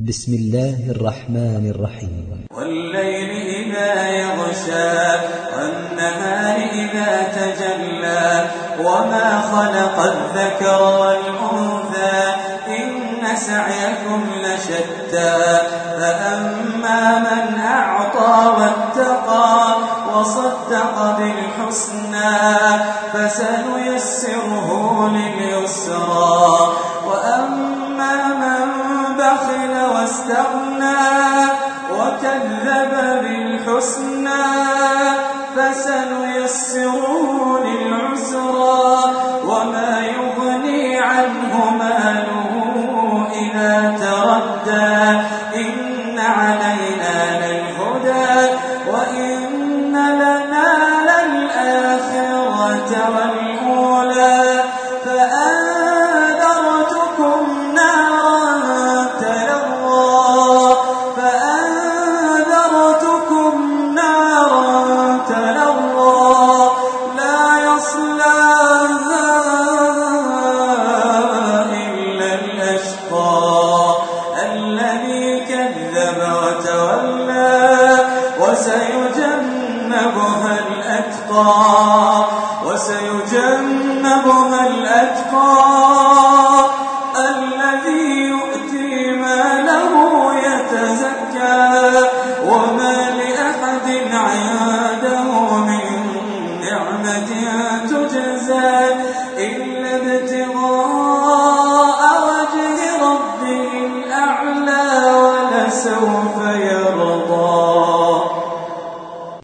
بسم الله الرحمن الرحيم. والليل إذا يغشى والنهار إذا تجلى وما خلق الذكر والأنثى إن سعيكم لشتى فأما من أعطى واتقى وصدق بالحسنى فسنيسره لليسرى وأما من بخل واستغنى وكذب بالحسنى فسنيسره للعسرى وما يغني عنه ماله إذا تردى إن علينا للهدى وإن لنا للآخرة والأولى فأنذرتكم نارا تلظى لا يصلاها إلا الأشقى الذي كذب وتولى وسيجنبها الأتقى الذي يؤتي ماله يتزكى وما لأحد عنده من نعمة تجزى